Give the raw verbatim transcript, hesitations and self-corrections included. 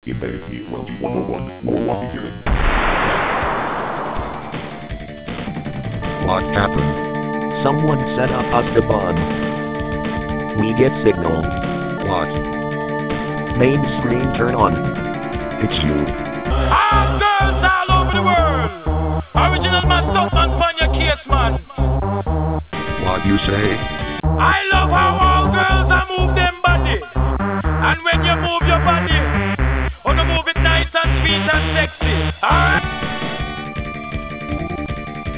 Infinity twenty one oh one, more one hearing. What happened? Someone set up us the bomb. We get signal. What? Main screen turn on. It's you. All girls all over the world. Original man, something on your case, man. What you say?